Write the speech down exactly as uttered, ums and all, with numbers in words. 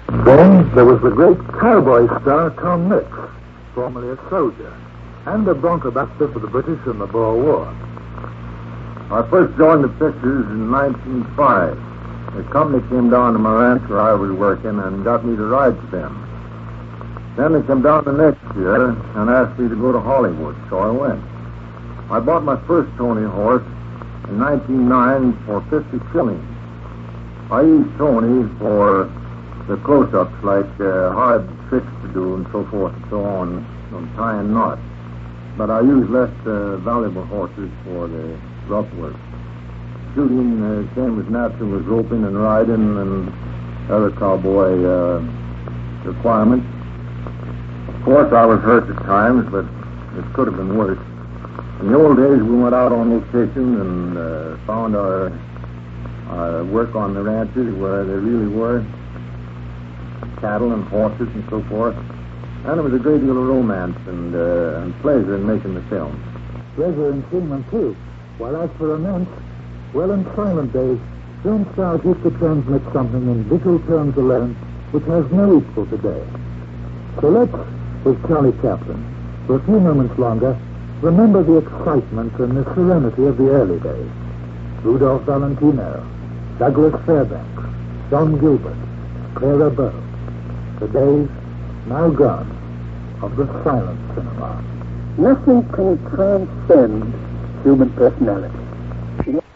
Then there was the great cowboy star Tom Mix, formerly a soldier, and a bronco buster for the British in the Boer War. I first joined the pictures in nineteen oh five. The company came down to my ranch where I was working and got me to ride for them. Then they came down the next year and asked me to go to Hollywood, so I went. I bought my first Tony horse in nineteen oh nine for fifty shillings. I used Tony for the close-ups, like uh, hard tricks to do and so forth and so on, on tying knots. But I used less uh, valuable horses for the rough work. Shooting uh, came as natural as roping and riding and other cowboy uh, requirements. Of course, I was hurt at times, but it could have been worse. In the old days, we went out on location and uh, found our, our work on the ranches where they really were, cattle and horses and so forth. And there was a great deal of romance and, uh, and pleasure in making the film. Pleasure in seeing them, too. While as for romance, well, in silent days, film stars used to transmit something in visual terms alone which has no equal today. So let's, with Charlie Chaplin, for a few moments longer, remember the excitement and the serenity of the early days. Rudolph Valentino, Douglas Fairbanks, John Gilbert, Clara Bow. The days, now gone, of the silent cinema. Nothing can transcend human personality.